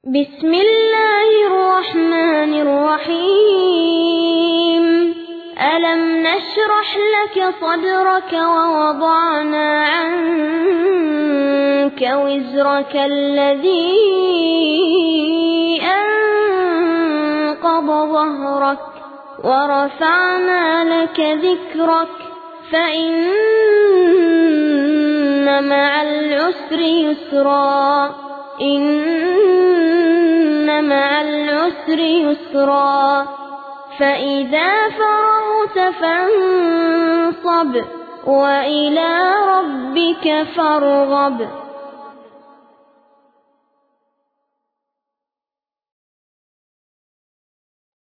بسم الله الرحمن الرحيم. ألم نشرح لك صدرك ووضعنا عنك وزرك الذي أنقض ظهرك ورفعنا لك ذكرك فإن مع العسر يسرا إن مع العسر يسرا فإذا فرغت فانصب وإلى ربك فارغب.